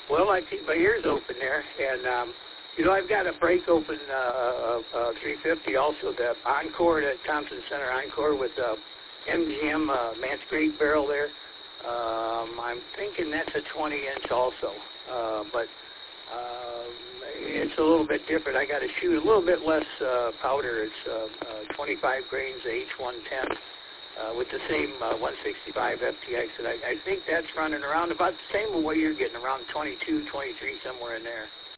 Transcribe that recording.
Well, I keep my ears open there, and I've got a break open 350 also, the Encore, the Thompson Center Encore with MGM Man's Great barrel there. I'm thinking that's a 20-inch also, but it's a little bit different. I got to shoot a little bit less powder. It's 25 grains H110 with the same 165 FTX, and I think that's running around about the same way you're getting, around 22, 23, somewhere in there.